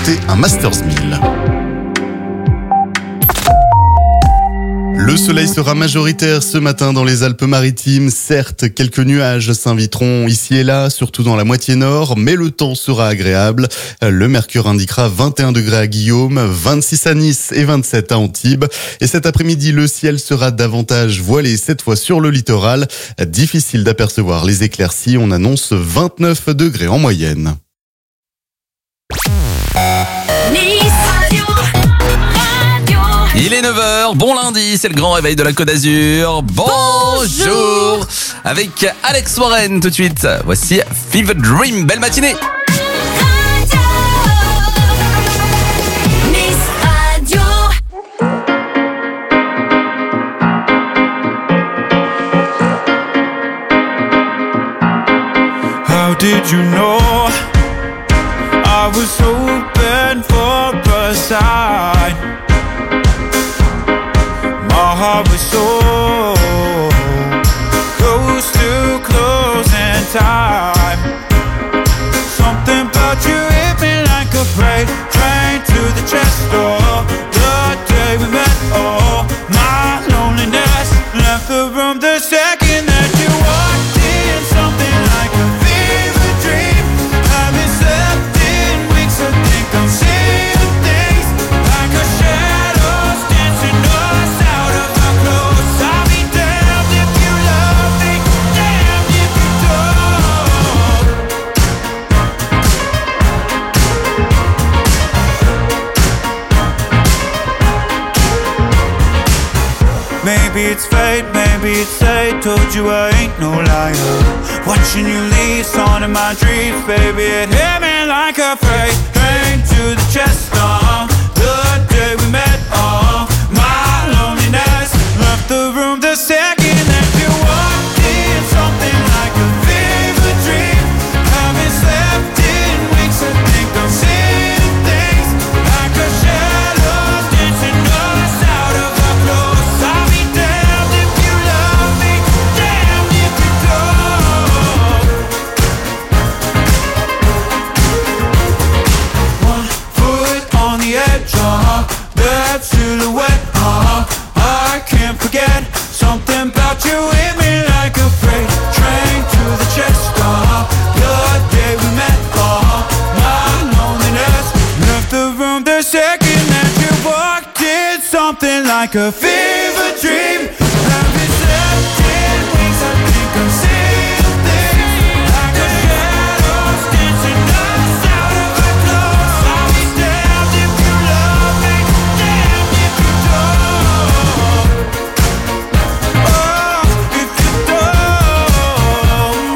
remporter un Masters 1000. Le soleil sera majoritaire ce matin dans les Alpes-Maritimes. Certes, quelques nuages s'inviteront ici et là, surtout dans la moitié nord, mais le temps sera agréable. Le mercure indiquera 21 degrés à Guillaume, 26 à Nice et 27 à Antibes. Et cet après-midi, le ciel sera davantage voilé, cette fois sur le littoral. Difficile d'apercevoir les éclaircies. On annonce 29 degrés en moyenne. Il est 9h, bon lundi, c'est le grand réveil de la Côte d'Azur. Bonjour avec Alex Warren tout de suite. Voici Fever Dream, belle matinée. How did you know I was hoping for a sign? My heart was so close to closing time. Something about you hit me like a freight train to the chest door. The day we met, oh, my loneliness left the room the second that you walked in. Something like a fever dream. Haven't slept in weeks, I think I'm seeing things like a shadows dancing us out of our clothes. I'll be damned if you love me, damned if you don't. Maybe it's fate, maybe it's fate. Told you I ain't no liar. Watching you leave, on in my dreams, baby. It hit me like a freight train to the chest. The day we met, my loneliness left the room the second that you walked in. Something like a fever dream. Haven't slept in weeks, I think I'm seeing things like a shadow dancing us out of our clothes. I'll be damned if you love me, damned if you don't. One foot on the edge, that silhouette, I can't forget. Something about you hit me like a freight train to the chest. The day we met, my loneliness left the room the second that you walked in. Something like a fever dream. Haven't slept in weeks, I think I'm seeing things like a shadows dancing us out of our clothes. I'll be damned if you love me, damned if you don't. Oh, if you don't.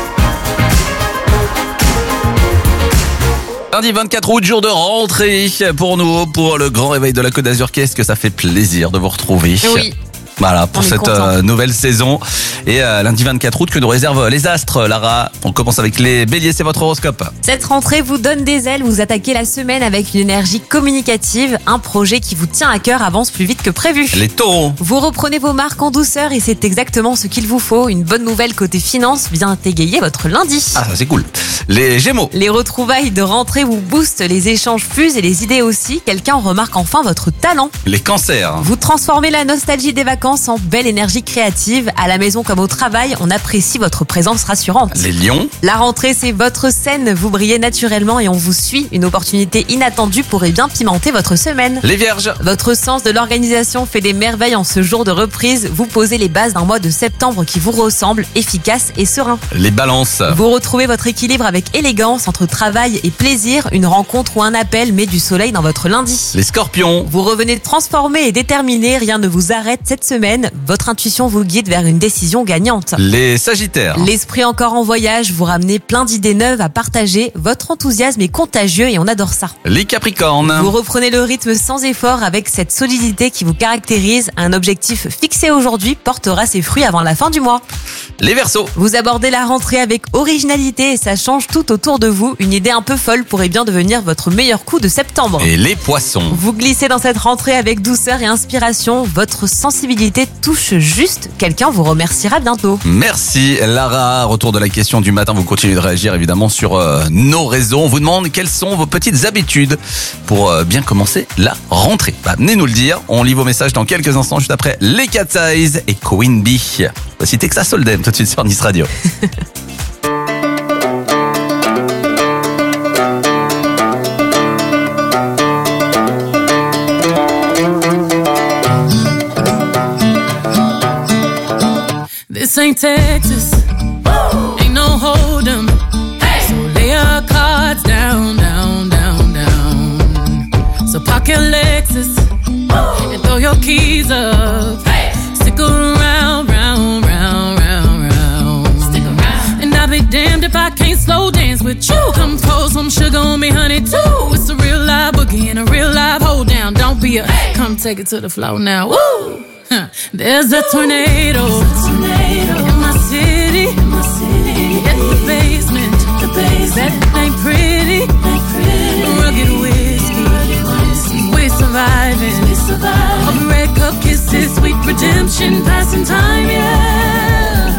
Lundi 24 août, jour de rentrée pour nous, pour le grand réveil de la Côte d'Azur. Qu'est-ce que ça fait plaisir de vous retrouver. Oui. Voilà, pour On est cette content. nouvelle saison. Et lundi 24 août, que nous réservent les astres, Lara. On commence avec les béliers, c'est votre horoscope. Cette rentrée vous donne des ailes, vous attaquez la semaine avec une énergie communicative. Un projet qui vous tient à cœur avance plus vite que prévu. Les taureaux. Vous reprenez vos marques en douceur et c'est exactement ce qu'il vous faut. Une bonne nouvelle côté finance vient égayer votre lundi. Ah, ça c'est cool. Les gémeaux. Les retrouvailles de rentrée vous boostent, les échanges fusent et les idées aussi. Quelqu'un remarque enfin votre talent. Les cancers. Vous transformez la nostalgie des vacances en belle énergie créative. À la maison comme au travail, on apprécie votre présence rassurante. Les lions. La rentrée, c'est votre scène. Vous brillez naturellement et on vous suit. Une opportunité inattendue pourrait bien pimenter votre semaine. Les vierges. Votre sens de l'organisation fait des merveilles en ce jour de reprise. Vous posez les bases d'un mois de septembre qui vous ressemble, efficace et serein. Les balances. Vous retrouvez votre équilibre avec élégance entre travail et plaisir. Une rencontre ou un appel met du soleil dans votre lundi. Les scorpions. Vous revenez transformé et déterminé. Rien ne vous arrête cette semaine. Votre intuition vous guide vers une décision gagnante. Les sagittaires. L'esprit encore en voyage, vous ramenez plein d'idées neuves à partager. Votre enthousiasme est contagieux et on adore ça. Les capricornes. Vous reprenez le rythme sans effort avec cette solidité qui vous caractérise. Un objectif fixé aujourd'hui portera ses fruits avant la fin du mois. Les verseaux. Vous abordez la rentrée avec originalité et ça change tout autour de vous. Une idée un peu folle pourrait bien devenir votre meilleur coup de septembre. Et les poissons. Vous glissez dans cette rentrée avec douceur et inspiration. Votre sensibilité sensibilité touche juste, quelqu'un vous remerciera bientôt. Merci Lara. Retour de la question du matin. Vous continuez de réagir évidemment sur nos réseaux. On vous demande quelles sont vos petites habitudes pour bien commencer la rentrée. Venez nous le dire. On lit vos messages dans quelques instants, juste après les Cat Eyes et Queen Bee. Voici Texas Hold'em tout de suite sur Nice Radio. This ain't Texas, ain't no hold'em. So lay your cards down, down, down, down. So park your Lexus and throw your keys up. Stick around, round, round, round, round. Stick around. And I'll be damned if I can't slow dance with you. Come pour some sugar on me, honey, too. It's a real live boogie and a real live hold down. Don't be a come take it to the floor now. Woo! There's a tornado in my city. At the basement. That ain't pretty. Rugged whiskey. We're surviving. A red cup kisses, sweet redemption, passing time, yeah.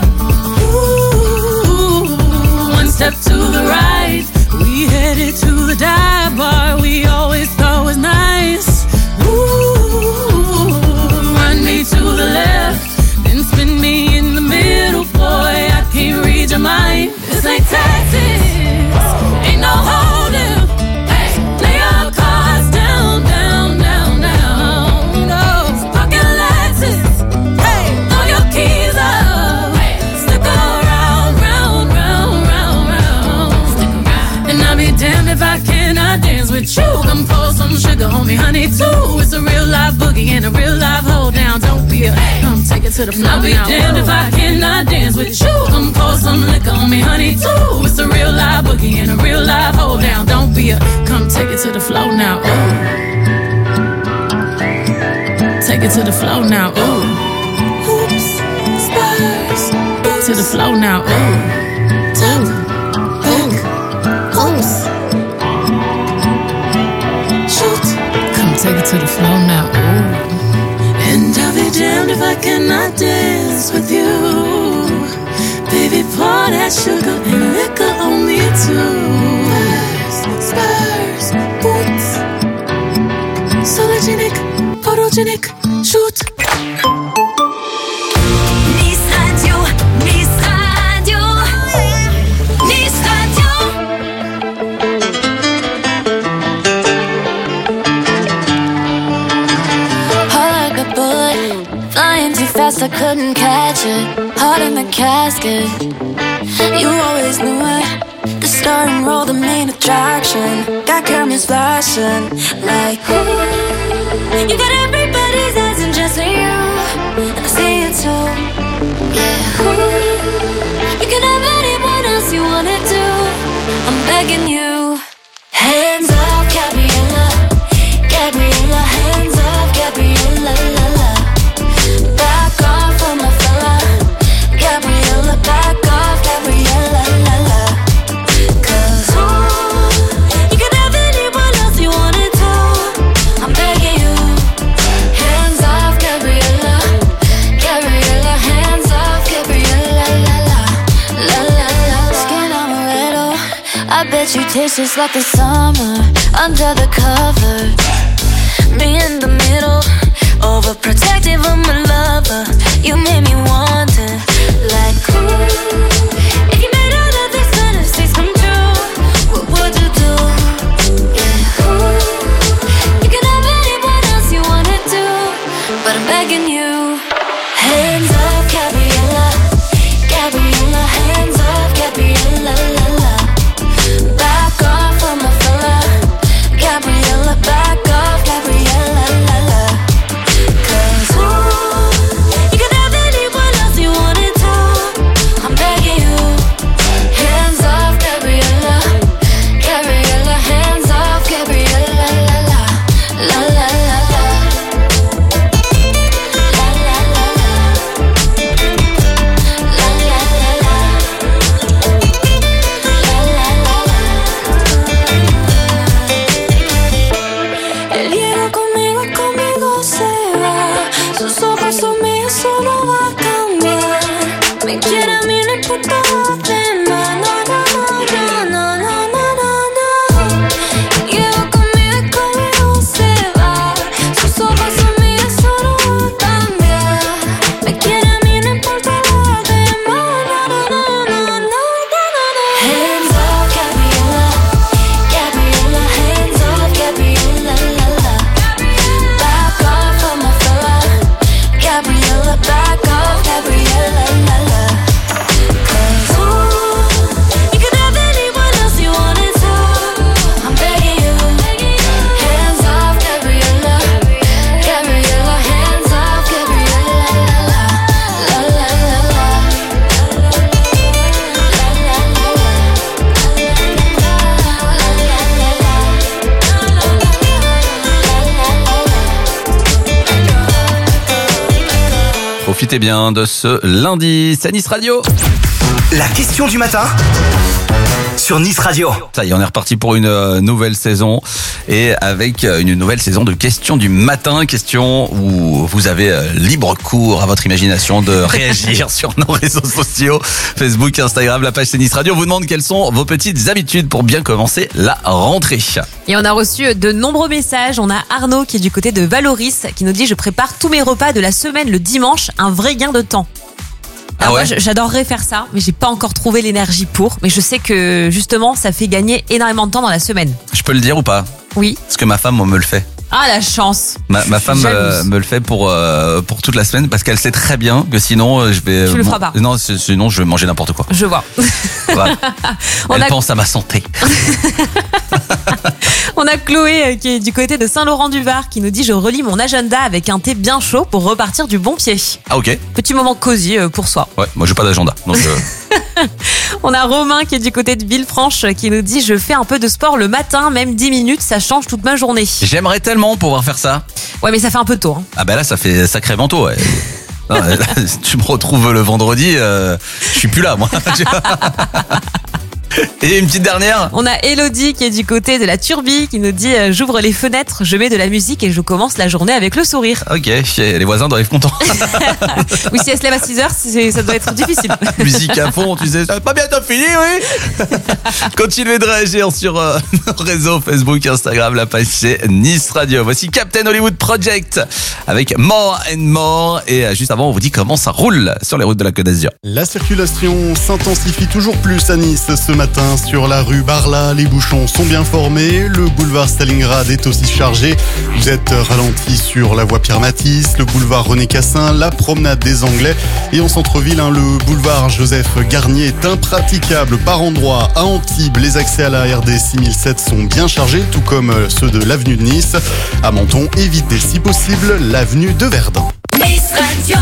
Ooh, one step to the right, we headed to the dive bar we always thought was nice. Ooh, run me to the left, then spin me in the middle, boy, I can't read your mind. This ain't Texas, ain't no hold'em. Lay your cards down, down, down, down. No, pocket Lexus, throw your keys up. Stick around, round, round, round, round. And I'll be damned if I cannot dance with you. Come pour some sugar on me, honey, too. It's a real live boogie and a real live hold down. Don't be a come take it to the floor. I'll be damned if I cannot dance with you. Come pour some liquor on me, honey, too. It's a real live boogie and a real live hold down. Don't be a come take it to the floor now. Ooh. Take it to the floor now. Ooh. Hoops, spurs, to the floor now. Ooh. Top, hook, hoops. Shoot, come take it to the floor now. Ooh. And I'll be damned if I cannot dance with you. Baby, pour that sugar and liquor on me too. Spurs, boots, sologenic, photogenic, shoot. Nice Radio, Nice Radio, Nice Radio. Heart like a bullet, flying too fast, I couldn't catch it. Heart in the casket, you always knew it. The star and roll, the main attraction. Got cameras flashing like ooh. You got everybody's eyes and just for you, and I see it too. Yeah, ooh. You can have anyone else you wanna do. I'm begging you. Hands off, Gabriella, Gabriella. Hands off, Gabriella, la la. Back off on my fella, Gabriella. Back off, Gabriella, la la. 'Cause you can have anyone else you wanna do. I'm begging you. Hands off, Gabriella, Gabriella. Hands off, Gabriella, la la, la la la. Skin on a little, I bet you taste just like the summer under the covers. Me in the middle, overprotective of my lover. You made me wonder, like ooh, if you made all of these fantasies come true, what would you do? Yeah, ooh, you can have anyone else you wanna do, but I'm begging you. Hands off, Gabriella, Gabriella. Hands off, Gabriella, la la. Back off on my fella, Gabriella. Back off, Gabriella, la la. 'Cause ooh, you can have anyone Profitez bien de ce lundi. C'est Nice Radio. La question du matin sur Nice Radio. Ça y est, on est reparti pour une nouvelle saison et avec une nouvelle saison de questions du matin. Questions où vous avez libre cours à votre imagination de réagir sur nos réseaux sociaux. Facebook, Instagram, la page c'est Nice Radio. On vous demande quelles sont vos petites habitudes pour bien commencer la rentrée. Et on a reçu de nombreux messages. On a Arnaud qui est du côté de Valoris qui nous dit « Je prépare tous mes repas de la semaine le dimanche, un vrai gain de temps ». Alors moi, j'adorerais faire ça, mais j'ai pas encore trouvé l'énergie pour. Mais je sais que justement, ça fait gagner énormément de temps dans la semaine. Je peux le dire ou pas? Oui. Parce que ma femme me le fait. Ah, la chance. Ma femme me le fait pour toute la semaine parce qu'elle sait très bien que sinon je vais. Tu le feras pas. Non, sinon je vais manger n'importe quoi. Je vois. Voilà. Elle pense à ma santé. On a Chloé qui est du côté de Saint-Laurent-du-Var qui nous dit « Je relis mon agenda avec un thé bien chaud pour repartir du bon pied. » Ah ok. Petit moment cosy pour soi. Ouais, moi j'ai pas d'agenda. Donc On a Romain qui est du côté de Villefranche qui nous dit « Je fais un peu de sport le matin, même 10 minutes, ça change toute ma journée. » J'aimerais tellement pouvoir faire ça. Ouais, mais ça fait un peu tôt. Hein. Ah bah là ça fait sacrément tôt. Ouais. Non, tu me retrouves le vendredi, je suis plus là moi. Et une petite dernière. On a Elodie qui est du côté de la Turbie qui nous dit « J'ouvre les fenêtres, je mets de la musique et je commence la journée avec le sourire. » Ok, les voisins doivent être contents. Oui, si elle se lève à 6h, ça doit être difficile. Musique à fond, tu sais, ça va pas bientôt fini, oui. Continuez de réagir sur nos réseaux Facebook, Instagram, la page c'est Nice Radio. Voici Captain Hollywood Project avec More and More. Et juste avant, on vous dit comment ça roule sur les routes de la Côte d'Azur. La circulation s'intensifie toujours plus à Nice ce matin sur la rue Barla. Les bouchons sont bien formés. Le boulevard Stalingrad est aussi chargé. Vous êtes ralenti sur la voie Pierre-Matisse, le boulevard René-Cassin, la promenade des Anglais. Et en centre-ville, le boulevard Joseph Garnier est impraticable par endroits. À Antibes, les accès à la RD 6007 sont bien chargés, tout comme ceux de l'avenue de Nice. À Menton, évitez si possible l'avenue de Verdun. Nice Radio.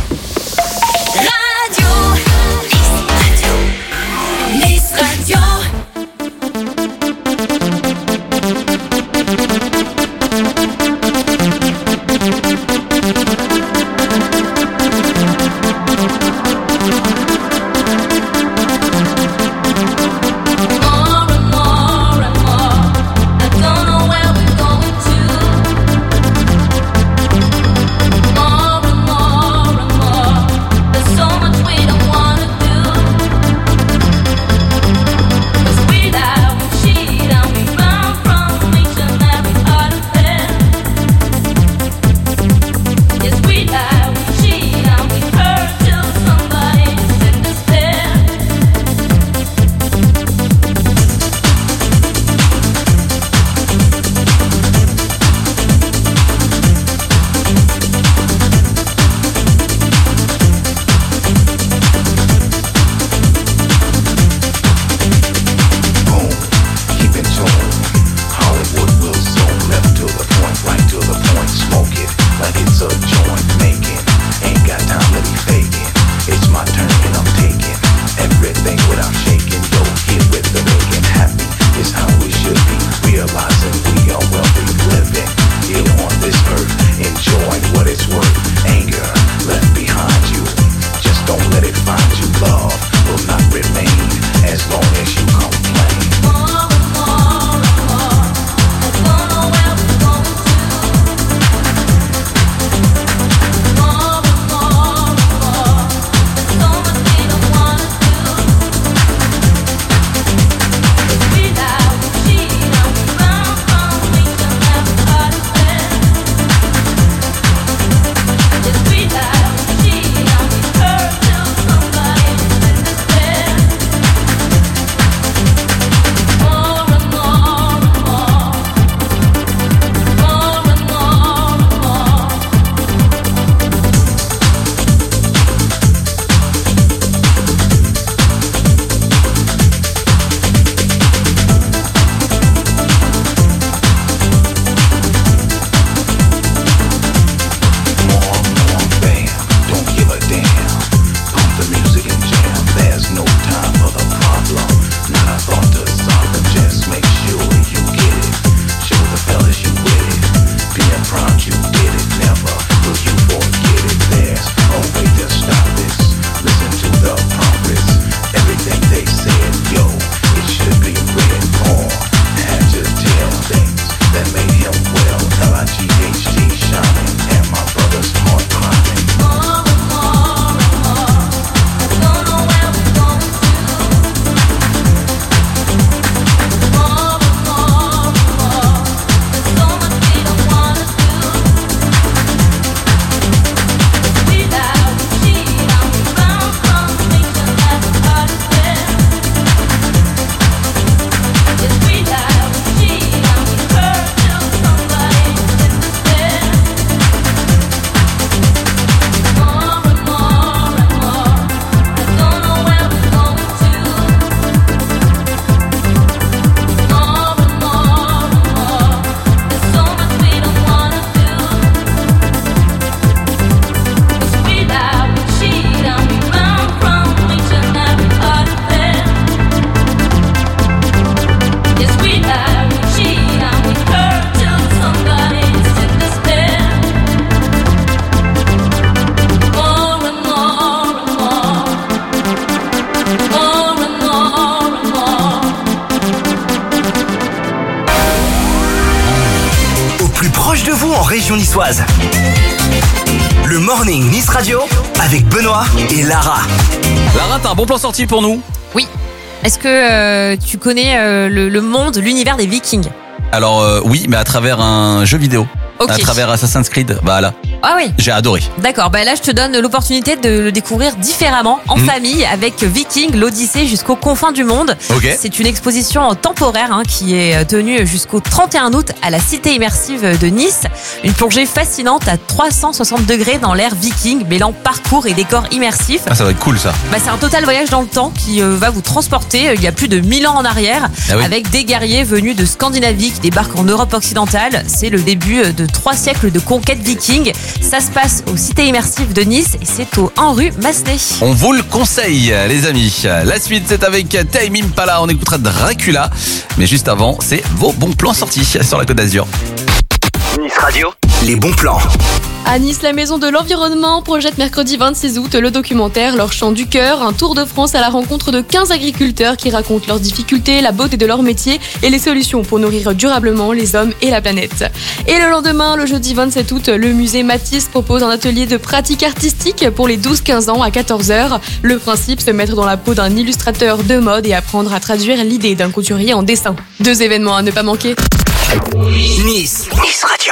Nice Radio. More and more. proche de vous en région niçoise. Le Morning Nice Radio avec Benoît et Lara. Lara, t'as un bon plan sorti pour nous? Oui. Est-ce que tu connais le monde, l'univers des Vikings? Alors oui, mais à travers un jeu vidéo. Ok. À travers Assassin's Creed, voilà. Ah oui. J'ai adoré. D'accord, là je te donne l'opportunité de le découvrir différemment, en famille, avec Viking, l'Odyssée jusqu'aux confins du monde. Ok. C'est une exposition temporaire qui est tenue jusqu'au 31 août à la cité immersive de Nice. Une plongée fascinante à 360 degrés dans l'ère viking, mêlant parcours et décors immersifs. Ah, ça va être cool ça. C'est un total voyage dans le temps qui va vous transporter il y a plus de 1000 ans en arrière, avec des guerriers venus de Scandinavie qui débarquent en Europe occidentale. C'est le début de 3 siècles de conquête viking. Ça se passe aux cités immersives de Nice et c'est au 1 rue Massenet. On vous le conseille, les amis. La suite, c'est avec Tame Impala. On écoutera Dracula. Mais juste avant, c'est vos bons plans sortis sur la Côte d'Azur. Nice Radio, les bons plans. À Nice, la Maison de l'Environnement projette mercredi 26 août le documentaire Leur Chant du Cœur, un tour de France à la rencontre de 15 agriculteurs qui racontent leurs difficultés, la beauté de leur métier et les solutions pour nourrir durablement les hommes et la planète. Et le lendemain, le jeudi 27 août, le musée Matisse propose un atelier de pratique artistique pour les 12-15 ans à 14h. Le principe, se mettre dans la peau d'un illustrateur de mode et apprendre à traduire l'idée d'un couturier en dessin. 2 événements à ne pas manquer. Nice Radio.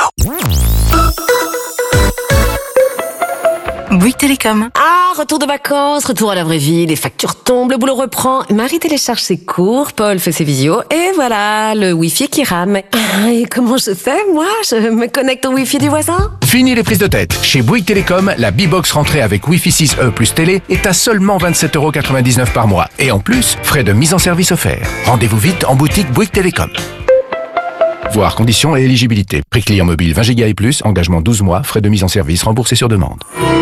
Bouygues Télécom. Ah, retour de vacances, retour à la vraie vie, les factures tombent, le boulot reprend. Marie télécharge ses cours, Paul fait ses visios, et voilà, le Wi-Fi qui rame. Et comment je fais, moi? Je me connecte au Wi-Fi du voisin? Fini les prises de tête. Chez Bouygues Télécom, la B-Box rentrée avec Wi-Fi 6E plus télé est à seulement 27,99€ par mois. Et en plus, frais de mise en service offerts. Rendez-vous vite en boutique Bouygues Télécom. Voir conditions et éligibilité. Prix client mobile 20 Go et plus, engagement 12 mois, frais de mise en service remboursés sur demande.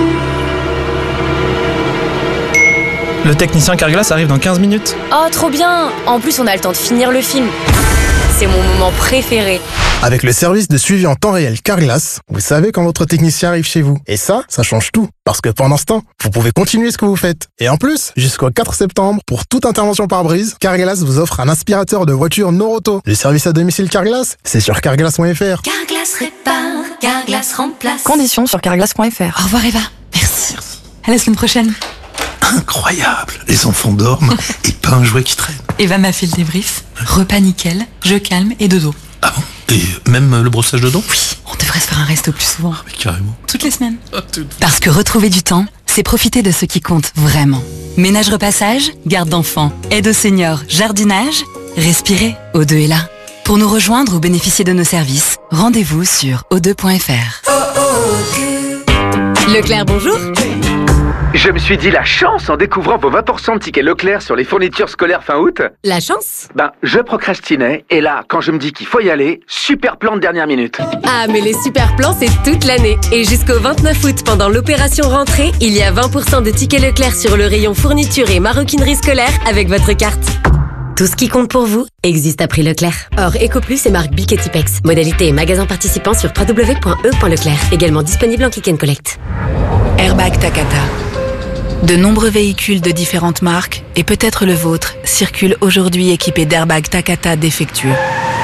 Le technicien Carglass arrive dans 15 minutes. Oh, trop bien! En plus, on a le temps de finir le film. C'est mon moment préféré. Avec le service de suivi en temps réel Carglass, vous savez quand votre technicien arrive chez vous. Et ça change tout. Parce que pendant ce temps, vous pouvez continuer ce que vous faites. Et en plus, jusqu'au 4 septembre, pour toute intervention par brise, Carglass vous offre un aspirateur de voiture Noroto. Le service à domicile Carglass, c'est sur carglass.fr. Carglass répare, Carglass remplace. Conditions sur carglass.fr. Au revoir Eva. Merci. À la semaine prochaine. Incroyable. Les enfants dorment et pas un jouet qui traîne. Eva m'a fait le débrief. Repas nickel, je calme et dodo. Ah bon? Et même le brossage de dents? Oui, on devrait se faire un resto plus souvent. Mais carrément. Toutes les semaines. Parce que retrouver du temps, c'est profiter de ce qui compte vraiment. Ménage repassage, garde d'enfants, aide aux seniors, jardinage. Respirez, O2 est là. Pour nous rejoindre ou bénéficier de nos services, rendez-vous sur o2.fr. Leclerc, bonjour. Je me suis dit la chance en découvrant vos 20% de tickets Leclerc sur les fournitures scolaires fin août. La chance? Je procrastinais et là, quand je me dis qu'il faut y aller, super plan de dernière minute. Ah, mais les super plans, c'est toute l'année. Et jusqu'au 29 août, pendant l'opération rentrée, il y a 20% de tickets Leclerc sur le rayon fourniture et maroquinerie scolaire avec votre carte. Tout ce qui compte pour vous existe à prix Leclerc. Or, EcoPlus et marque Bic et Tipex. Modalité et magasin participant sur www.e.leclerc. Également disponible en click and collect. Airbag Takata. De nombreux véhicules de différentes marques, et peut-être le vôtre, circulent aujourd'hui équipés d'airbags Takata défectueux.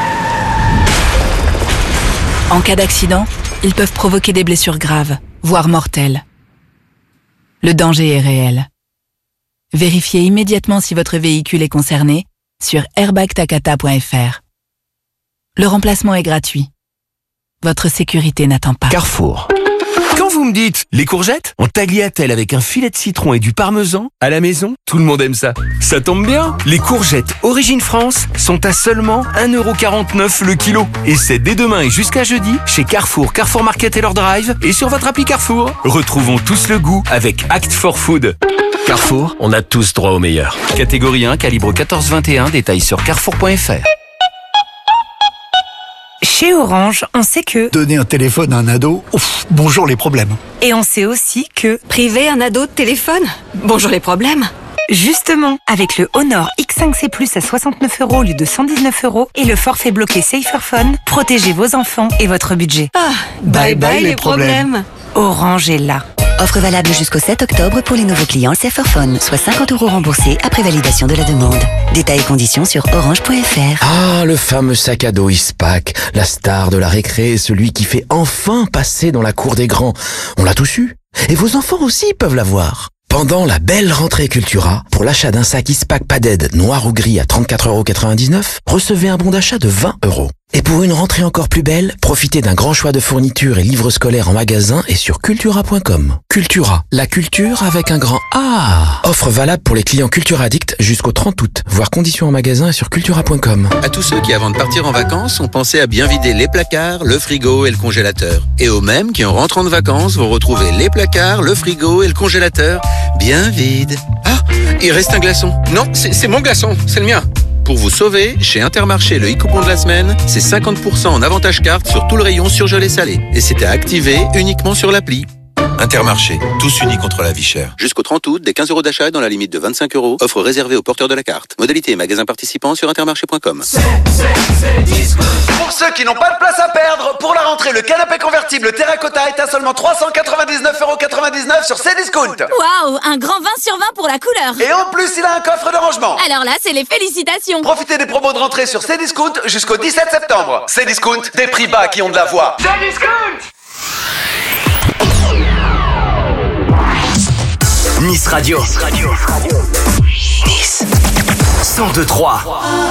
En cas d'accident, ils peuvent provoquer des blessures graves, voire mortelles. Le danger est réel. Vérifiez immédiatement si votre véhicule est concerné sur airbagtakata.fr. Le remplacement est gratuit. Votre sécurité n'attend pas. Carrefour. Quand vous me dites les courgettes en tagliatelle avec un filet de citron et du parmesan à la maison, tout le monde aime ça. Ça tombe bien, les courgettes Origine France sont à seulement 1,49€ le kilo. Et c'est dès demain et jusqu'à jeudi chez Carrefour, Carrefour Market et leur drive et sur votre appli Carrefour. Retrouvons tous le goût avec Act for Food. Carrefour, on a tous droit au meilleur. Catégorie 1, calibre 14-21, détails sur carrefour.fr. Chez Orange, on sait que donner un téléphone à un ado, bonjour les problèmes. Et on sait aussi que priver un ado de téléphone, bonjour les problèmes. Justement, avec le Honor X5C Plus à 69€ au lieu de 119€ et le forfait bloqué Saferphone, protégez vos enfants et votre budget. Bye bye les problèmes. Orange est là. Offre valable jusqu'au 7 octobre pour les nouveaux clients Saferphone, soit 50 € remboursés après validation de la demande. Détails et conditions sur orange.fr. Ah, le fameux sac à dos Ispac, la star de la récré, celui qui fait enfin passer dans la cour des grands. On l'a tous eu. Et vos enfants aussi peuvent l'avoir. Pendant la belle rentrée Cultura, pour l'achat d'un sac Ispac Padded noir ou gris à 34,99 €, recevez un bon d'achat de 20 €. Et pour une rentrée encore plus belle, profitez d'un grand choix de fournitures et livres scolaires en magasin et sur cultura.com. Cultura, la culture avec un grand A. Offre valable pour les clients Cultura Addict jusqu'au 30 août. Voir conditions en magasin et sur cultura.com. À tous ceux qui, avant de partir en vacances, ont pensé à bien vider les placards, le frigo et le congélateur. Et aux mêmes qui, en rentrant de vacances, vont retrouver les placards, le frigo et le congélateur bien vides. Ah, il reste un glaçon. Non, c'est mon glaçon, c'est le mien. Pour vous sauver, chez Intermarché, le e-coupon de la semaine, c'est 50% en avantage carte sur tout le rayon surgelé salé. Et c'est à activer uniquement sur l'appli. Intermarché, tous unis contre la vie chère. Jusqu'au 30 août, des 15 € d'achat dans la limite de 25 €. Offre réservée aux porteurs de la carte. Modalité et magasins participants sur intermarché.com. Pour ceux qui n'ont pas de place à perdre, pour la rentrée, le canapé convertible Terracotta est à seulement 399,99 € sur Cdiscount. Waouh, un grand 20 sur 20 pour la couleur. Et en plus, il a un coffre de rangement. Alors là, c'est les félicitations. Profitez des promos de rentrée sur Cdiscount jusqu'au 17 septembre. Cdiscount, des prix bas qui ont de la voix. Cdiscount. Nice Radio. Nice 102.3.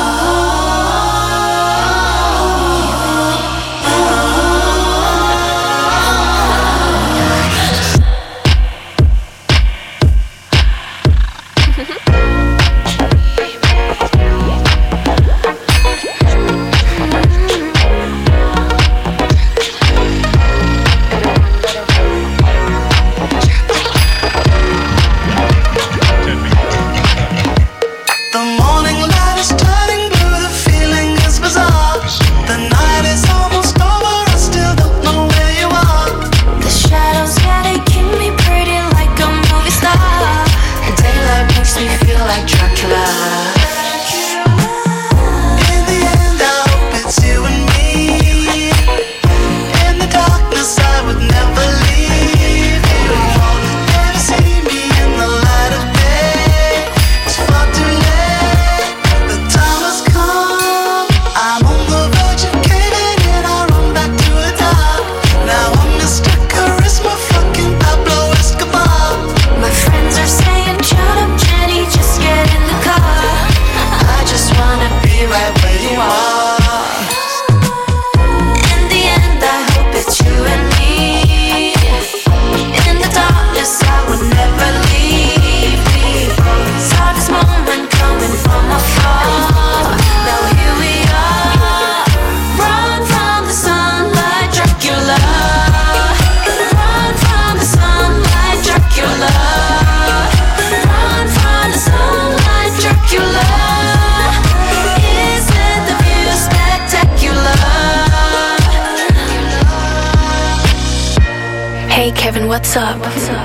What's up?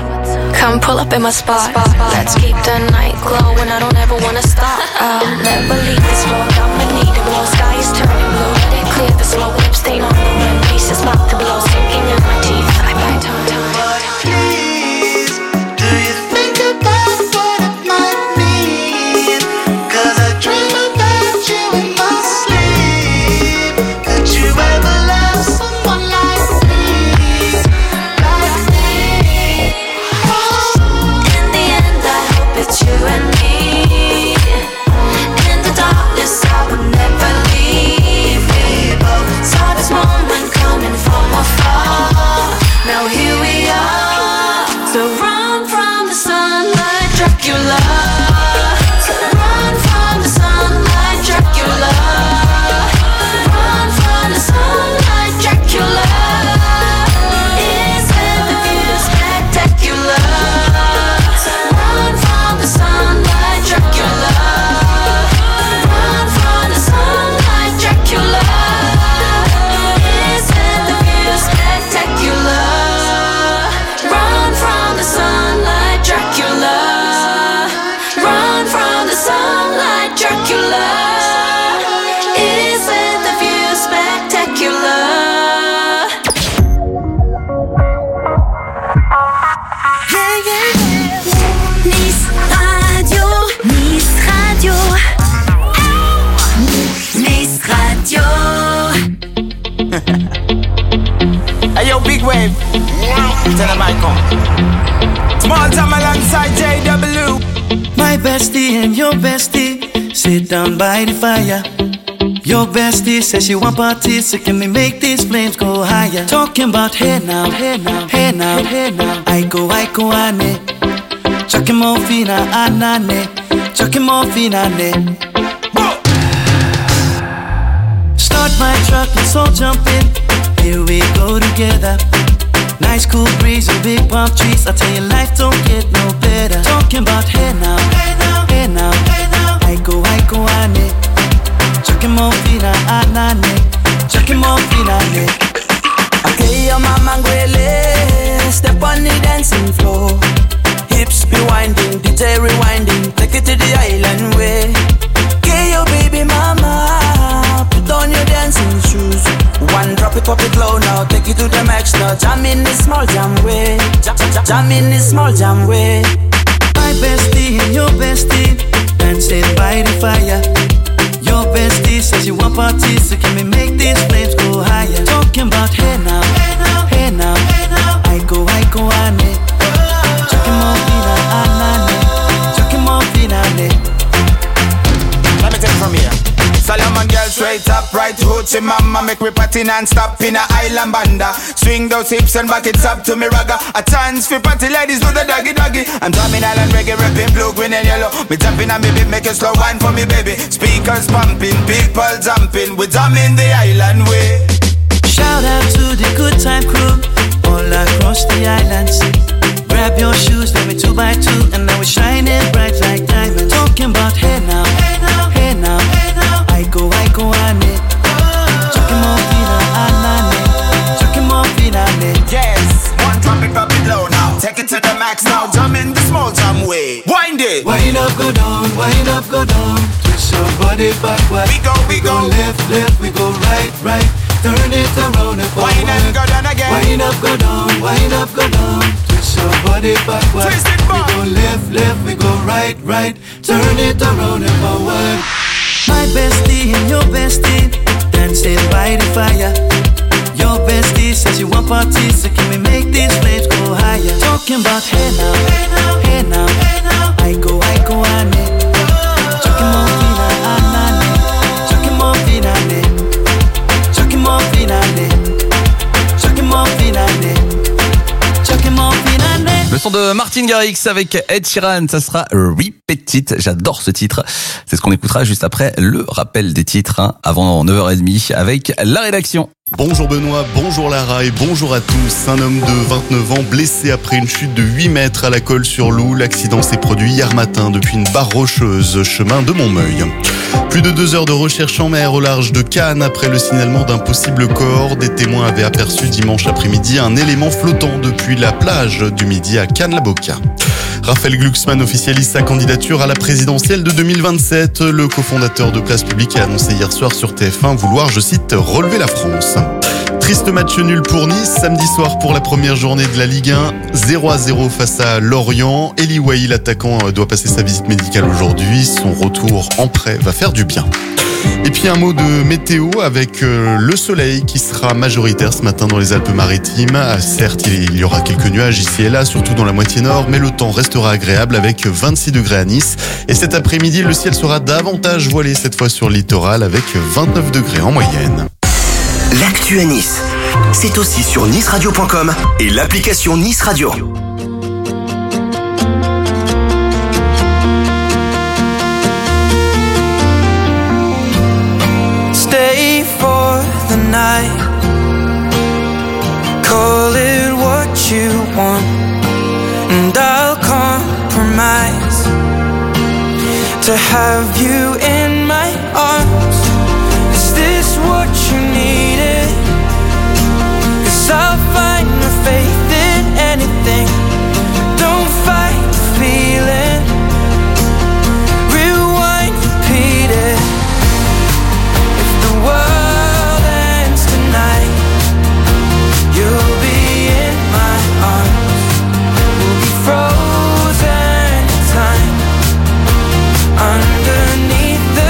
Come pull up in my spot. Let's keep the night glowing. I don't ever wanna stop. I'll never leave this road. I'ma need it. More sky is turning blue. Let it clear the smoke. Lip stain on the rim. Pieces about to blow. Sinking in my teeth. I bite tongue. Please, do you think about what it might mean? 'Cause I dream about you in my sleep. Could you ever love someone like me? You and me in the darkness, I would never leave. We both saw this moment come. Hey yo, big wave. Tell them I come. Small time alongside JW. My bestie and your bestie sit down by the fire. Your bestie says she want parties, so can we make these flames go higher? Talking about hey now, hey now, hey now, hey now. I go, ane. Chucking more fina, anane. Chucking more fina, ane. Start my truck, let's all jump in. Here we go together. Nice cool breeze and big palm trees. I tell you, life don't get no better. Talking about hey now, hey now, hey now, hey now. I go, ane. Chucking more fina, anane. Chucking more fina, ane. Okay, your mama ngwele. Step on the dancing floor. Hips be winding, DJ rewinding. Take it to the island way. Okay, your baby mama. Put on your dancing shoes. One drop it, pop it low now. Take it to the max now. Jam in this small jam way. Jam in this small jam way. My bestie and your bestie dancing by the fire. Your bestie says you want parties, so can we make these flames go higher? Talking about hey now, hey now, hey now, hey now. I go, ane. Chucking more fina, anane. Chucking more fina, ane. Let me take it from here. Solomon girl straight up, right hoochie mama. Make me party non-stop in a island banda. Swing those hips and back it up to me ragga. A chance for party ladies do the doggy doggy. I'm drumming island reggae, rapping blue, green and yellow. Me jumping on me beat, make a slow wine for me baby. Speakers pumping, people jumping. We drumming the island way. Shout out to the good time crew all across the islands. Grab your shoes, let me 2x2, and now we're shining bright like diamonds. Talking about hey now, hey now, hey now, hey now. I go, ane. Chucking more fina, anane. Chucking more fina, ane. Yes, one drop it, pop it low now. Take it to the max now, jam in the small jam way. Wind it. Wind up, go down, wind up, go down. Twist your body backward. We go left, left, we go right, right. Turn it around and forward. Wind up, go down again. Wind up, go down, wind up, go down. Twist your body backward. Twist it back. We go left, left, we go right, right. Turn it around and forward. My bestie and your bestie dancing by the fire. Your bestie says you want parties, so can we make these flames go higher? Talking about hey now, hey now, hey now, hey now. I go, ane. Chucking more fina, anane. Chucking more fina, ane. Chucking more fina, ane. Chucking more fina, ane. Chucking more fina, ane. Le son de Martin Garrix avec Ed Sheeran, ça sera Repeat It. J'adore ce titre. C'est ce qu'on écoutera juste après le rappel des titres, avant 9h30 avec la rédaction. Bonjour Benoît, bonjour Lara et bonjour à tous. Un homme de 29 ans blessé après une chute de 8 mètres à la Colle-sur-Loup. L'accident s'est produit hier matin depuis une barre rocheuse, chemin de Montmeuil. Plus de 2 heures de recherche en mer au large de Cannes après le signalement d'un possible corps. Des témoins avaient aperçu dimanche après-midi un élément flottant depuis la plage du Midi à Cannes-la-Boca. Raphaël Glucksmann officialise sa candidature à la présidentielle de 2027. Le cofondateur de Place Publique a annoncé hier soir sur TF1 vouloir, je cite, relever la France. Triste match nul pour Nice, samedi soir pour la première journée de la Ligue 1, 0-0 face à Lorient. Eli Wahi, l'attaquant, doit passer sa visite médicale aujourd'hui. Son retour en prêt va faire du bien. Et puis un mot de météo avec le soleil qui sera majoritaire ce matin dans les Alpes-Maritimes. Certes, il y aura quelques nuages ici et là, surtout dans la moitié nord, mais le temps restera agréable avec 26 degrés à Nice. Et cet après-midi, le ciel sera davantage voilé cette fois sur le littoral avec 29 degrés en moyenne. L'actu à Nice, c'est aussi sur niceradio.com et l'application Nice Radio. Stay for the night. Call it what you want, and I'll compromise to have you in my arms. Is this what you needed? 'Cause I'll find my faith in anything. Don't fight the feeling. Rewind, repeat it. If the world ends tonight, you'll be in my arms. We'll be frozen in time underneath the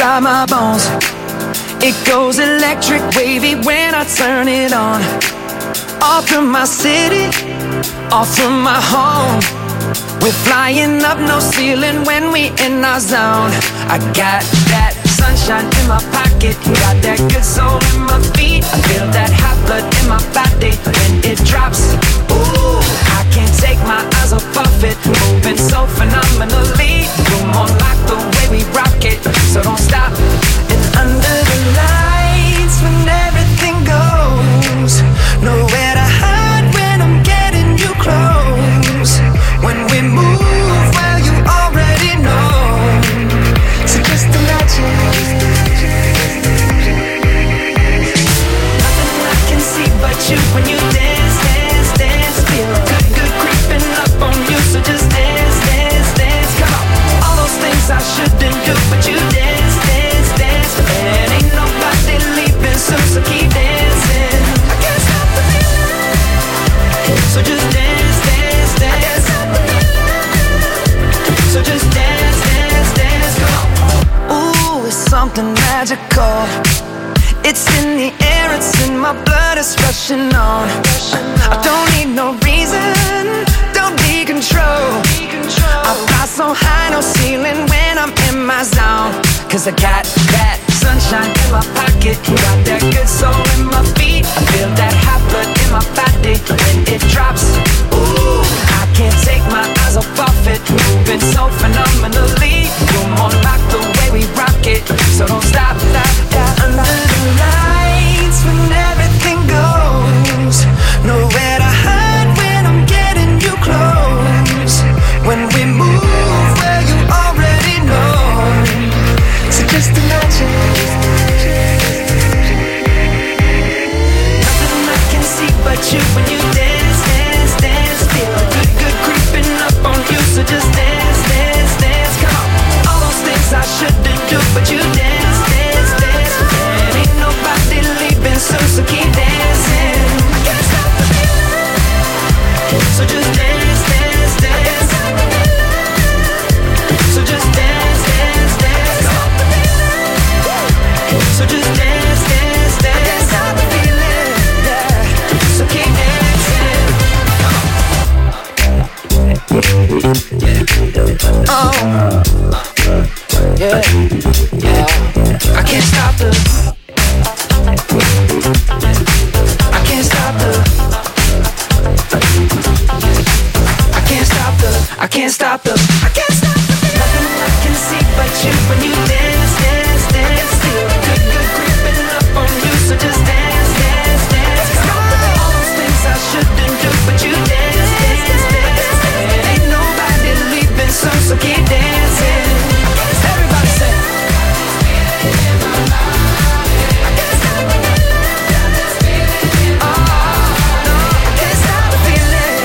inside my bones. It goes electric wavy when I turn it on. Off from my city, off from my home. We're flying up, no ceiling when we in our zone. I got that sunshine in my pocket, got that good soul in my feet. I feel that hot blood in my body when it drops. Ooh, I can't take my eyes off of it, moving so phenomenally. You're more like the way we rock it, so don't stop. And under the lights when everything goes, nowhere to hide when I'm getting you close. When we move, well, you already know. So just imagine. Nothing I can see but you when you dance, dance, dance. Feel good, good creeping up on you. So just dance, dance, dance. Come on. All those things I shouldn't do, but you dance, dance, dance. And ain't nobody leaving soon, so keep dancing. I can't stop the feeling. So just dance, dance, dance. So just dance, dance, dance, come on. Ooh, it's something magical. It's in the air, it's in my blood, it's rushing on. I don't need no reason, don't need control. I fly so high, no ceiling when I'm in my zone. Cause I got that sunshine in my pocket, got that good soul in my feet. I feel that hot blood in my body when it drops. Ooh, I can't take my eyes off of it, moving so phenomenally. You're more like the way we rock it, so don't stop, stop, stop. Under the lights when everything goes, nowhere to hide when I'm getting you close. When we move, well, you already know. So just imagine. Nothing I can see but you when you dance, dance, dance. Feel good, good creeping up on you. So just dance, dance, dance. Come on. All those things I shouldn't do, but you dance, dance, dance. And ain't nobody leaving soon, so keep dancing. I can't stop the feeling. So just dance, dance, dance. So just dance, dance, dance. So just dance, dance, dance. I can't stop the feeling, yeah. So keep dancing. Oh, yeah, yeah. I can't stop the. I can't stop the. I can't stop the. I can't stop the. I can't stop the. Nothing I can see but you when you dance, dance, dance. Feel good, good creeping up on you. So just dance, dance, dance. All those things I shouldn't do, but you dance, dance, dance. Ain't nobody leaving soon, so keep dancing. Everybody say. I can't stop the feeling. Oh no, I can't stop the feeling.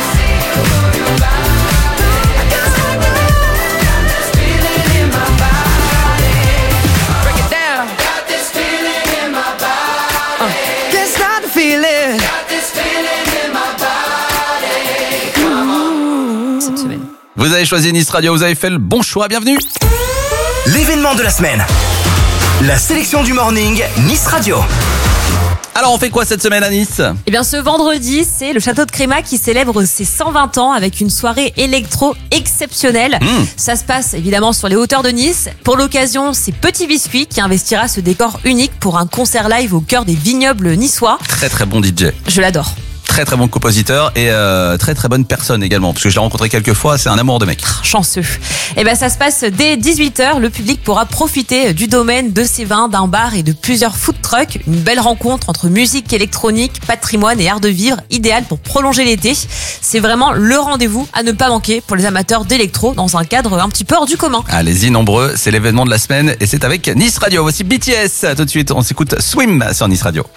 I can't stop the feeling in my body. Break it down. Got this feeling in my body. Can't stop the feeling. Got this feeling in my body. Come on. Cette semaine. Vous avez choisi Nice Radio, vous avez fait le bon choix, bienvenue. L'événement de la semaine. La sélection du morning Nice Radio. Alors on fait quoi cette semaine à Nice ? Eh bien ce vendredi, c'est le Château de Crémat qui célèbre ses 120 ans avec une soirée électro exceptionnelle. Ça se passe évidemment sur les hauteurs de Nice. Pour l'occasion, c'est Petit Biscuit qui investira ce décor unique pour un concert live au cœur des vignobles niçois. Très très bon DJ. Je l'adore. Très très bon compositeur et très très bonne personne également, parce que je l'ai rencontré quelques fois, c'est un amour de mec. Chanceux. Et ben ça se passe dès 18h, le public pourra profiter du domaine, de ses vins, d'un bar et de plusieurs food trucks. Une belle rencontre entre musique électronique, patrimoine et art de vivre, idéal pour prolonger l'été. C'est vraiment le rendez-vous à ne pas manquer pour les amateurs d'électro dans un cadre un petit peu hors du commun. Allez-y nombreux, c'est l'événement de la semaine et c'est avec Nice Radio. Voici BTS, tout de suite on s'écoute Swim sur Nice Radio.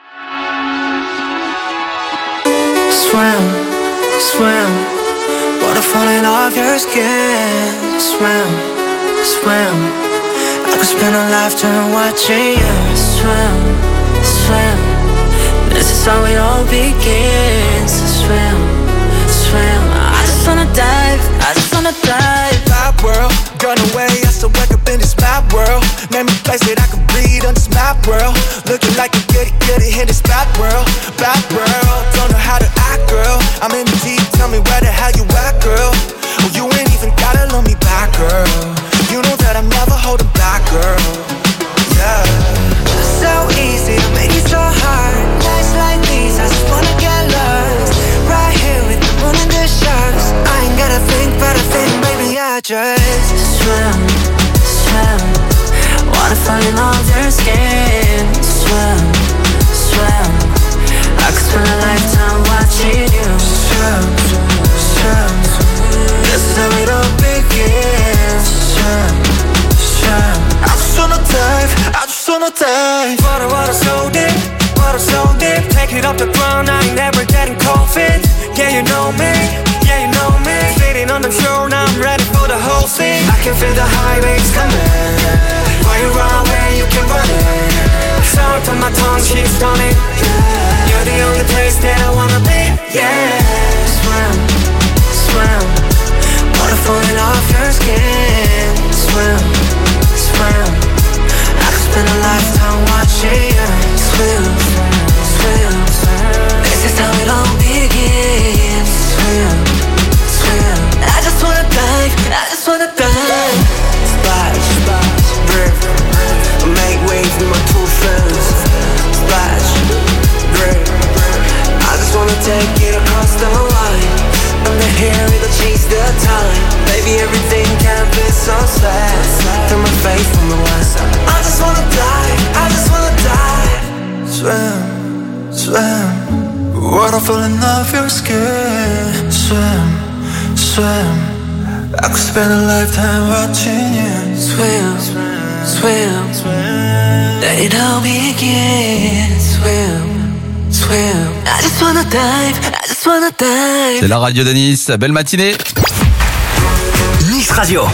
Swim, swim, water falling off your skin. Swim, swim, I could spend a lifetime watching you. Swim, swim, this is how it all begins. Swim, swim, I just wanna dive, I just wanna dive. world. Gone away, I still wake up in this mad world. Name a place that I can breathe on this map world. Looking like a goody in this bad world. Bad world, don't know how to act, girl. I'm in the deep, tell me where the hell you at, girl. Oh, you ain't even gotta love me back, girl. You know that I'm never holding back, girl. Yeah. So easy to make it so hard. Nights like these, I just wanna get lost. Right here with the moon and the sharks. I ain't gotta think, but I think, baby, I just swim, swim. Wanna fall in all of your skin. Swim, swim. I could spend a lifetime watching you swim, swim. This is how it all begins. Swim, swim. I just wanna dive, I just wanna dive. Water so deep, water so deep. Take it off the ground, I ain't never getting cold feet. Yeah, you know me, yeah, you know me. Sitting on the shore, now I'm ready for the whole scene. I can feel the high waves coming. While you run away, you can run it. Sound on my tongue, she's stunning. You're the only place that I wanna be. Yeah, swim, swim. Water falling off your skin. Swim, swim. I could spend a lifetime watching you swim, swim, swim. This is how it all begins. Swim, swim. I just wanna dive, I just wanna dive. Splash, splash, rip. Make waves with my two friends. Splash, rip. I just wanna take it across the line. Under here, it'll change the time. Baby, everything can be so sad. Turn my face from the west. I just wanna dive, I just wanna dive. Swim, swim. Water falling off your skin. Swim, swim. I could spend a lifetime watching you swim, swim, swim. Let it all begin. Swim, swim. I just wanna dive, I just wanna dive. C'est la radio de Nice, belle matinée. Nice Radio.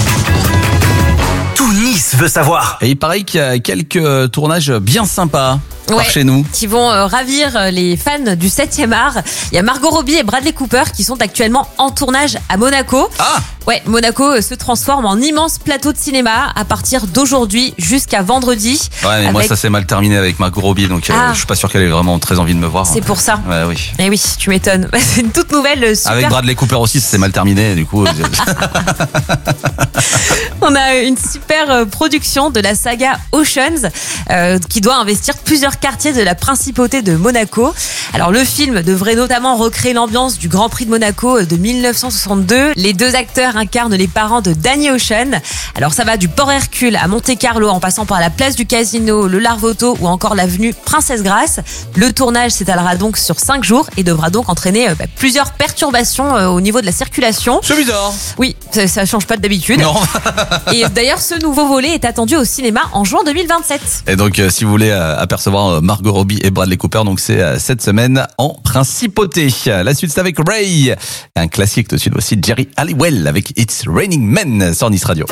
Tout Nice veut savoir. Et il paraît qu'il y a quelques tournages bien sympas par chez nous. Qui vont ravir les fans du 7e art. Il y a Margot Robbie et Bradley Cooper qui sont actuellement en tournage à Monaco. Ah! Ouais, Monaco se transforme en immense plateau de cinéma à partir d'aujourd'hui jusqu'à vendredi. Ouais, mais moi ça s'est mal terminé avec Margot Robbie, donc je suis pas sûr qu'elle ait vraiment très envie de me voir. C'est pour ça. Ouais, oui. Et oui, tu m'étonnes. C'est une toute nouvelle super... Avec Bradley Cooper aussi, ça s'est mal terminé, du coup. On a une super production de la saga Oceans qui doit investir plusieurs quartiers de la principauté de Monaco. Alors le film devrait notamment recréer l'ambiance du Grand Prix de Monaco de 1962. Les deux acteurs incarnent les parents de Danny Ocean. Alors ça va du Port Hercule à Monte-Carlo en passant par la place du Casino, le Larvoto ou encore l'avenue Princesse Grace. Le tournage s'étalera donc sur 5 jours et devra donc entraîner plusieurs perturbations au niveau de la circulation. C'est bizarre. Oui, ça change pas d'habitude. Non. Et d'ailleurs ce nouveau volet est attendu au cinéma en juin 2027. Et donc si vous voulez apercevoir Margot Robbie et Bradley Cooper, donc c'est cette semaine en principauté. La suite c'est avec Ray. Un classique tout de suite aussi, Jerry Halliwell avec It's Raining Men sur Nice Radio.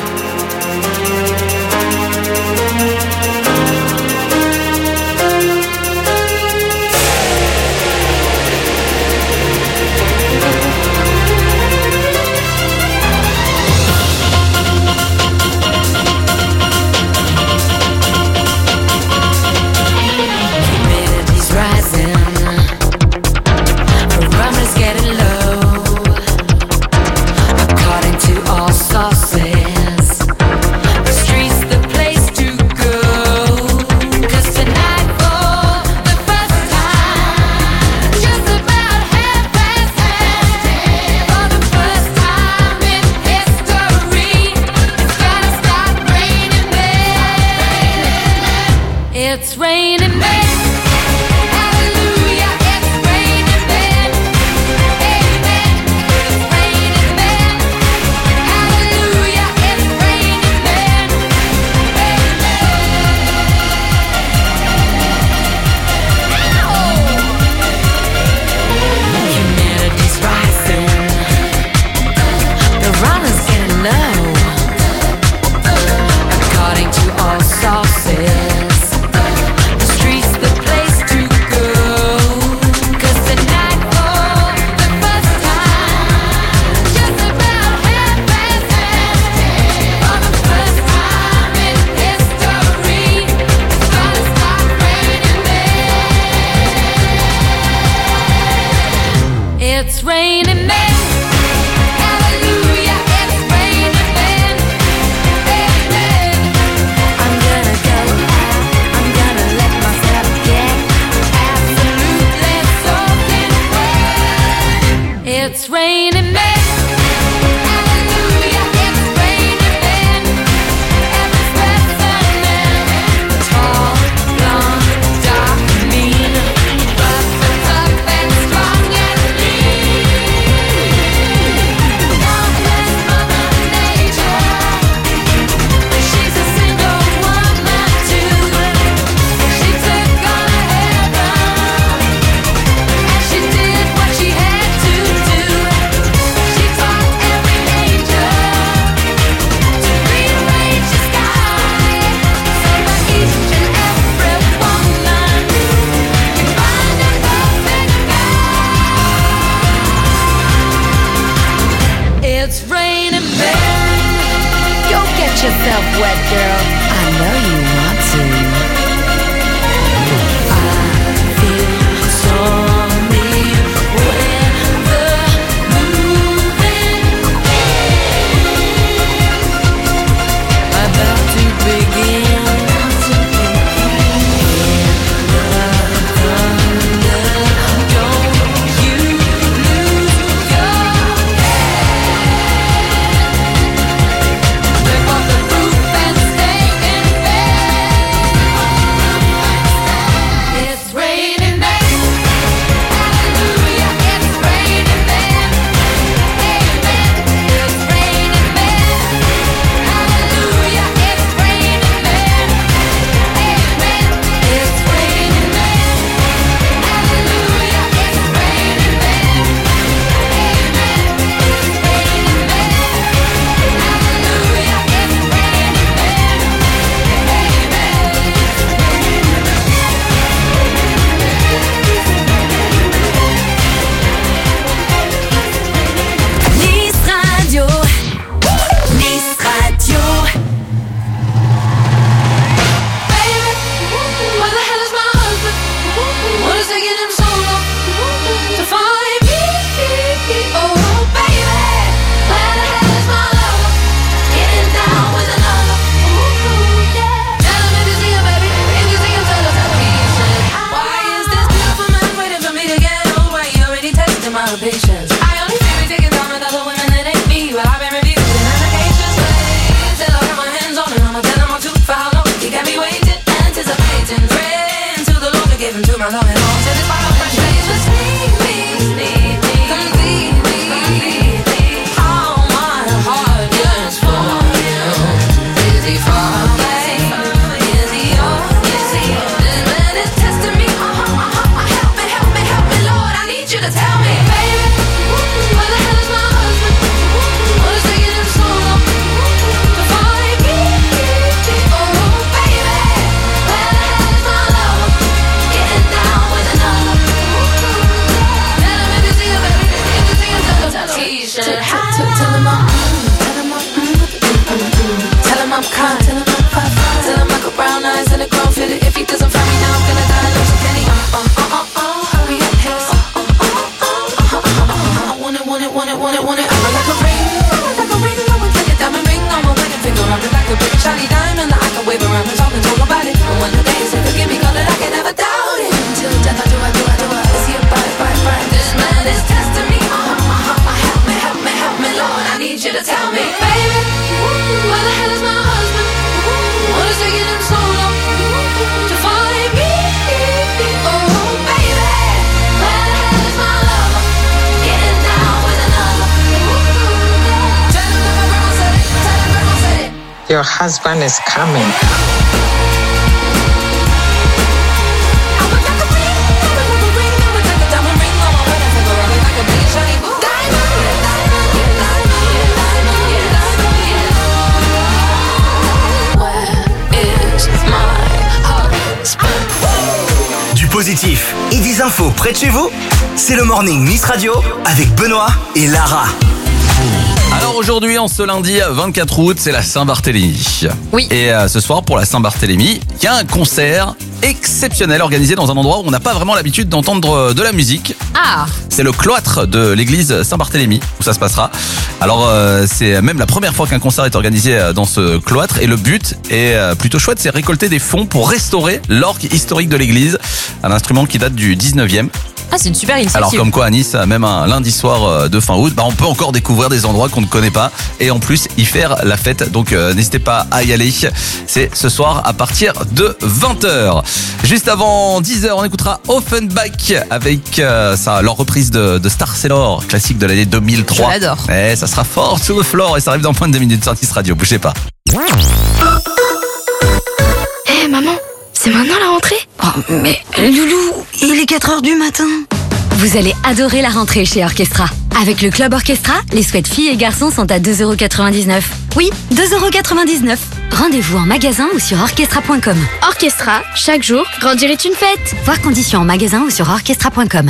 According to all sources, raining men. Hallelujah, it's raining men. Amen. I'm gonna go out, I'm gonna let myself get absolutely soaking wet. It's raining men. It's raining men. Go get yourself wet, girl. I know you want to. I feel stormy weather moving about to begin. Patience. I only fear we taking time with other women that ain't me. But I've been reviewing medications. Till I got my hands on it, I'ma tell him I'm too for how long. He got me waiting, anticipating, praying to the Lord to give him to my love and all. Till this final frustration. Need me, completely. All my heart yearns for you. Is he far away? Is he yours? This man is testing me. Help me, Lord. I need you to tell me. Tell him I'm kind, tell him I'm fine, tell him I got brown eyes and a grown fit. If he doesn't find me now, I'm gonna die. Love so can he? Hurry up, hips. I want it. I'm like a ring, I would like a diamond ring on my wedding finger. I'm like a big shiny diamond that I can wave around and talk about it. And when the day is forgive me, call it, I can never doubt it. Until death, I do. Is he a bite? This man is testing me. Help me, Lord. I need you to tell me, baby, where the hell is my husband? What is taking him so long to find me? Oh, baby, where the hell is my lover? Getting down with another. Tell him that my grandma said it. Your husband is coming. Du positif et des infos près de chez vous, c'est le Morning Nice Radio avec Benoît et Lara. Alors aujourd'hui, en ce lundi 24 août, c'est la Saint-Barthélemy. Oui. Et ce soir, pour la Saint-Barthélemy, il y a un concert exceptionnel organisé dans un endroit où on n'a pas vraiment l'habitude d'entendre de la musique. Ah. C'est le cloître de l'église Saint-Barthélemy où ça se passera. Alors c'est même la première fois qu'un concert est organisé dans ce cloître et le but est plutôt chouette, c'est récolter des fonds pour restaurer l'orgue historique de l'église, un instrument qui date du 19e. Ah, c'est une super initiative. Alors comme quoi à Nice, même un lundi soir de fin août, on peut encore découvrir des endroits qu'on ne connaît pas et en plus y faire la fête. Donc n'hésitez pas à y aller. C'est ce soir à partir de 20h. Juste avant 10h, on écoutera Offenbach avec leur reprise de Star Sailor, classique de l'année 2003. Je l'adore. Et ça sera fort to the floor et ça arrive dans moins de 2 minutes sur Nice Radio. Bougez pas. Hé maman, c'est maintenant la rentrée? Oh, mais Loulou, il est 4h du matin. Vous allez adorer la rentrée chez Orchestra. Avec le Club Orchestra, les sweats filles et garçons sont à 2,99€. Oui, 2,99€. Rendez-vous en magasin ou sur orchestra.com. Orchestra, chaque jour, grandir est une fête. Voir conditions en magasin ou sur orchestra.com.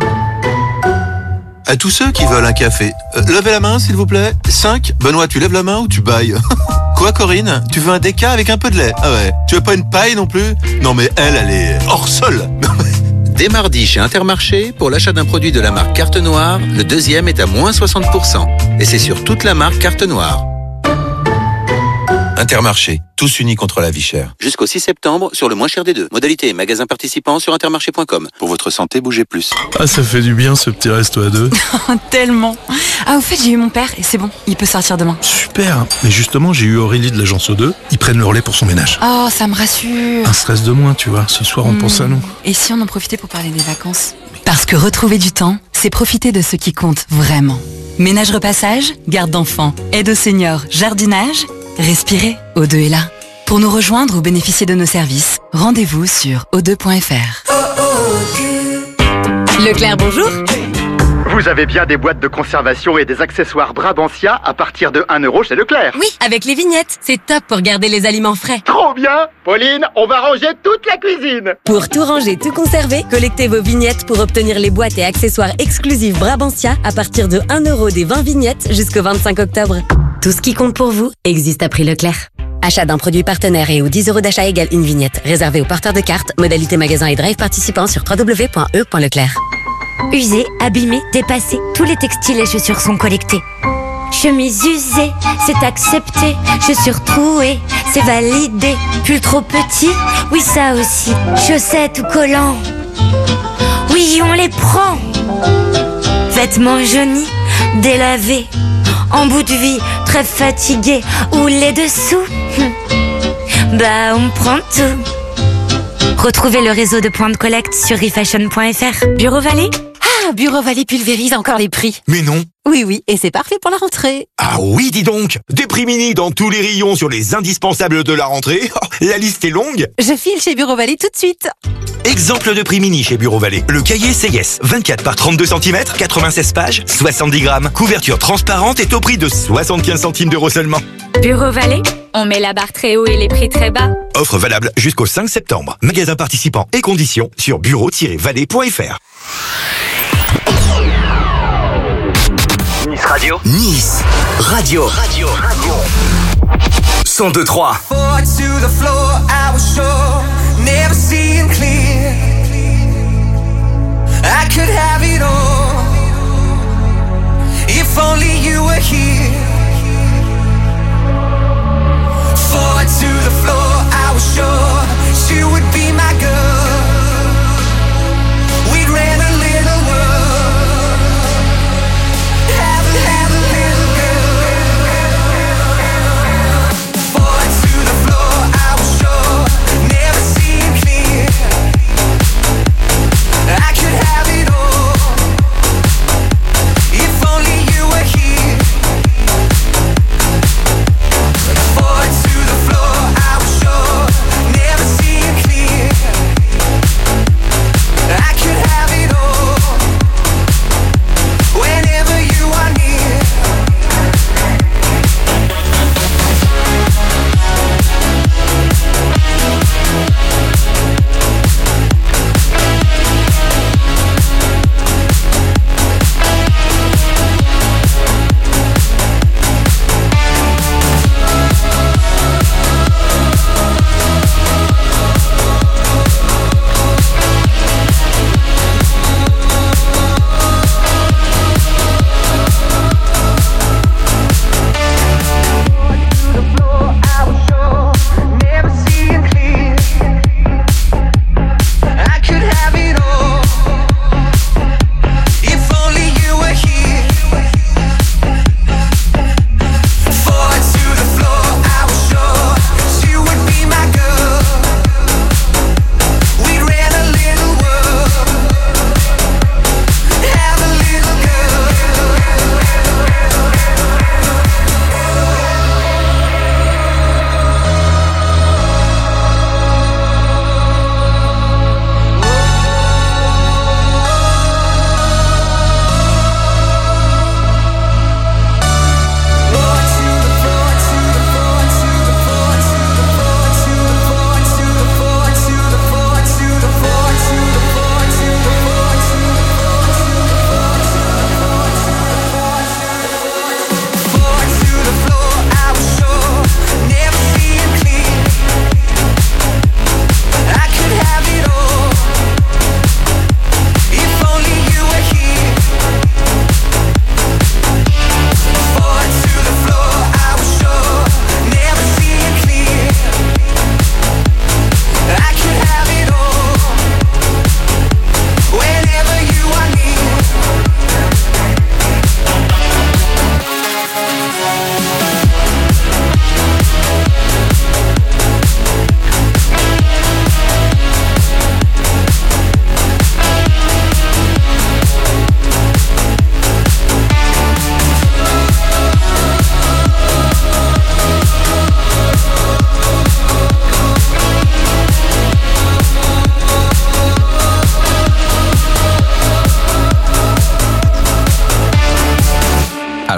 À tous ceux qui veulent un café, levez la main s'il vous plaît. 5. Benoît, tu lèves la main ou tu bailles? Quoi Corinne? Tu veux un déca avec un peu de lait? Ah ouais. Tu veux pas une paille non plus? Non mais elle est hors sol. Dès mardi chez Intermarché, pour l'achat d'un produit de la marque Carte Noire, le deuxième est à moins 60%. Et c'est sur toute la marque Carte Noire. Intermarché, tous unis contre la vie chère. Jusqu'au 6 septembre, sur le moins cher des deux. Modalité et magasin participant sur intermarché.com. Pour votre santé, bougez plus. Ah, ça fait du bien ce petit resto à deux. Tellement. Ah, au fait, j'ai eu mon père et c'est bon, il peut sortir demain. Super. Mais justement, j'ai eu Aurélie de l'agence O2. Ils prennent le relais pour son ménage. Oh, ça me rassure. Un stress de moins, tu vois. Ce soir, on pense à nous. Et si on en profitait pour parler des vacances? Parce que retrouver du temps, c'est profiter de ce qui compte vraiment. Ménage repassage, garde d'enfants, aide aux seniors, jardinage. Respirez, O2 est là. Pour nous rejoindre ou bénéficier de nos services, rendez-vous sur o2.fr. Leclerc, bonjour. Vous avez bien des boîtes de conservation et des accessoires Brabantia à partir de 1€ chez Leclerc. Oui, avec les vignettes. C'est top pour garder les aliments frais. Trop bien! Pauline, on va ranger toute la cuisine. Pour tout ranger, tout conserver, collectez vos vignettes pour obtenir les boîtes et accessoires exclusifs Brabantia à partir de 1€ des 20 vignettes jusqu'au 25 octobre. Tout ce qui compte pour vous existe à prix Leclerc. Achat d'un produit partenaire et aux 10€ d'achat égale une vignette. Réservé aux porteurs de cartes, modalité magasin et drive participants sur www.e.leclerc. Usés, abîmés, dépassés, tous les textiles et chaussures sont collectés. Chemise usée, c'est accepté. Chaussures trouées, c'est validé. Pull trop petit, oui ça aussi. Chaussettes ou collants, oui on les prend. Vêtements jaunis, délavés, en bout de vie, très fatigué. Ou les dessous, bah on prend tout. Retrouvez le réseau de points de collecte sur refashion.fr. Bureau Vallée? Ah, Bureau Vallée pulvérise encore les prix. Mais non. Oui, et c'est parfait pour la rentrée. Ah oui, dis donc. Des prix mini dans tous les rayons sur les indispensables de la rentrée. La liste est longue. Je file chez Bureau Vallée tout de suite. Exemple de prix mini chez Bureau Vallée. Le cahier CYES, 24 par 32 cm, 96 pages, 70 grammes. Couverture transparente est au prix de 75 centimes d'euros seulement. Bureau Vallée, on met la barre très haut et les prix très bas. Offre valable jusqu'au 5 septembre. Magasin participant et conditions sur bureau-vallée.fr. Nice Radio. Nice Radio. 102.3. Forward to the floor, I was sure, never seeing clear. I could have it all, if only you were here. Forward to the floor, I was sure she would be my girl. We'd rent a little world, have a little girl. Forward to the floor, I was sure, never seen clear. I could have it all.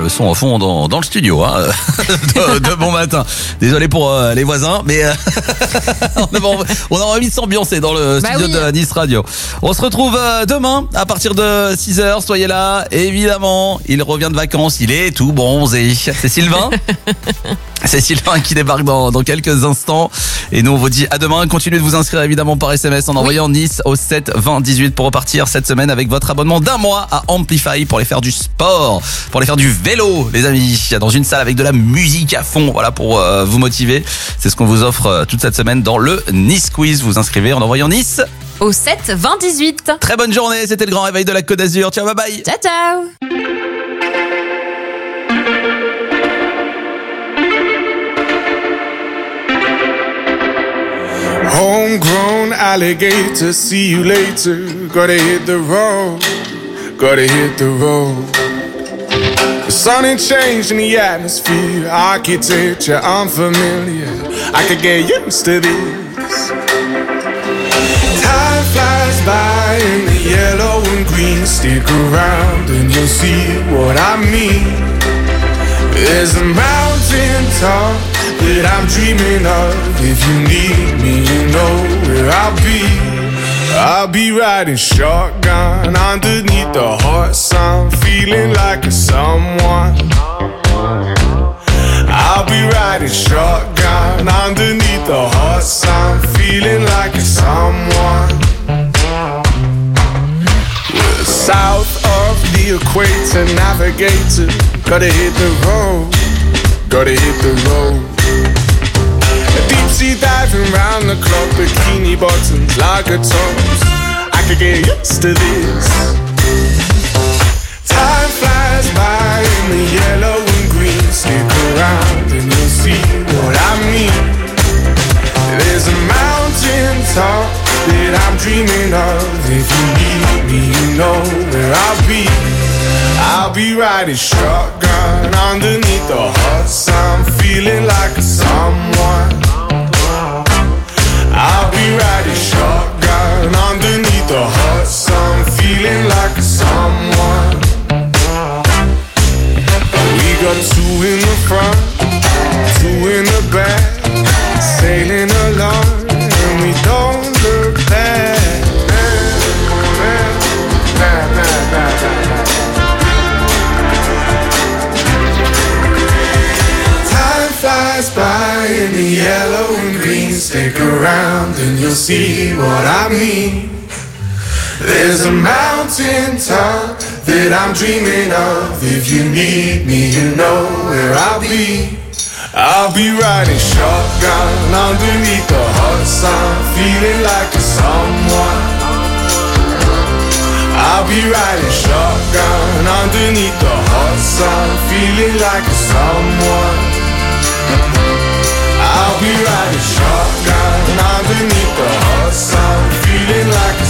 le son au fond dans le studio hein, de bon matin. Désolé pour les voisins, mais on a envie de s'ambiancer dans le studio de Nice Radio. On se retrouve demain à partir de 6h, soyez là. Évidemment, il revient de vacances, il est tout bronzé. C'est Sylvain. C'est Sylvain qui débarque dans quelques instants. Et nous, on vous dit à demain. Continuez de vous inscrire évidemment par SMS en envoyant Nice au 7 20 18 pour repartir cette semaine avec votre abonnement d'1 mois à Amplify pour aller faire du sport, pour aller faire du vélo, les amis, dans une salle avec de la musique à fond. Voilà, pour vous motiver. C'est ce qu'on vous offre toute cette semaine dans le Nice Quiz. Vous inscrivez en envoyant Nice au 7 20 18. Très bonne journée. C'était le grand réveil de la Côte d'Azur. Ciao, bye bye. Ciao, ciao. Homegrown alligator, see you later. Gotta hit the road, gotta hit the road. The sun ain't changed in the atmosphere, architecture unfamiliar. I could get used to this. Time flies by in the yellow and green. Stick around and you'll see what I mean. There's a mountain top that I'm dreaming of. If you need me, you know where I'll be. I'll be riding shotgun underneath the hot sun, feeling like a someone. I'll be riding shotgun underneath the hot sun, feeling like a someone. We're south of the equator, navigator. Gotta hit the road, gotta hit the road. Deep sea diving round the clock, bikini bottoms, lager tops. I could get used to this. Time flies by in the yellow and green. Stick around and you'll see what I mean. There's a mountain top that I'm dreaming of. If you need me, you know where I'll be. I'll be riding shotgun underneath the hot sun, feeling like a someone. I'll be riding shotgun underneath the hot sun, feeling like a someone. We got two in the front, two in the back, sailing along and we don't look back. Flies by in the yellow and green. Stick around and you'll see what I mean. There's a mountain top that I'm dreaming of. If you need me, you know where I'll be. I'll be riding shotgun underneath the hot sun, feeling like a someone. I'll be riding shotgun underneath the hot sun, feeling like a someone. I'll be riding shotgun underneath the hot sun, feeling like a